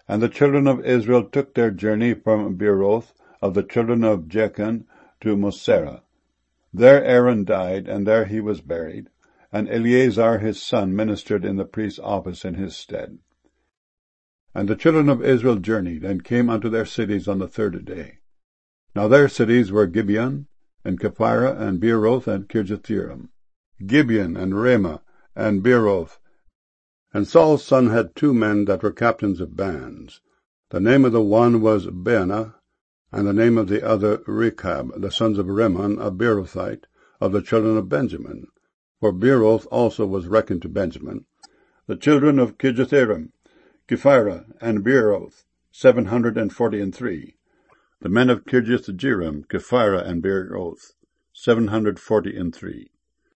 And the children of Israel took their journey from Beeroth of the children of Jachin to Moserah. There Aaron died, and there he was buried, and Eleazar his son ministered in the priest's office in his stead. And the children of Israel journeyed, and came unto their cities on the third day. Now their cities were Gibeon, and Kephirah, and Beeroth, and Kirjathjearim, Gibeon, and Ramah, and Beeroth. And Saul's son had 2 men that were captains of bands. The name of the one was Baanah, and the name of the other Rechab, the sons of Rimmon, a Beerothite, of the children of Benjamin. For Beeroth also was reckoned to Benjamin. The children of Kirjathjearim, Kephirah, and Beeroth, 743. The men of Kirjathjearim, Kephirah, and Beeroth, 743.